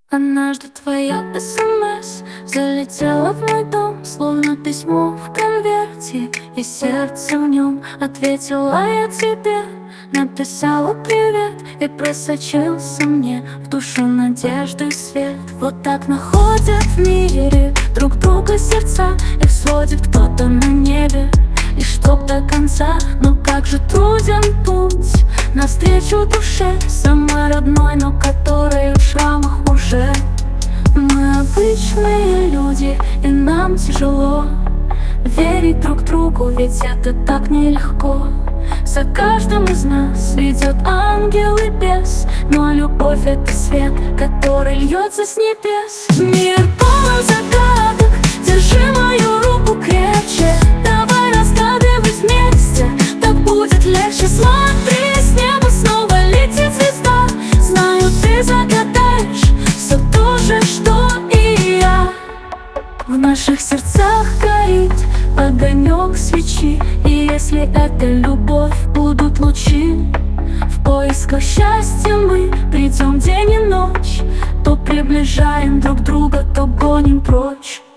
Однажды твоя СМС залетела в мой дом, словно письмо в конверте, и сердце в нем. Ответила я тебе, написала привет, и просочился мне в душу надежды свет. Вот так находят в мире друг друга сердца, их сводит кто-то на небе, и чтоб до конца. Но как же труден путь навстречу душе, самой родной, но которой в шрамах уже. Мы обычные люди, и нам тяжело верить друг другу, ведь это так нелегко. За каждым из нас идет ангел и бес, но любовь — это свет, который льется с небес. Мир полон загадок, держи мою руку крепче, давай разгадывать вместе, так будет легче. Смотри, с неба снова летит звезда, знаю, ты загадаешь все то же, что и я. В наших сердцах горит огонек свечи, и если это любовь, будут лучи. В поисках счастья мы придем день и ночь, то приближаем друг друга, то гоним прочь.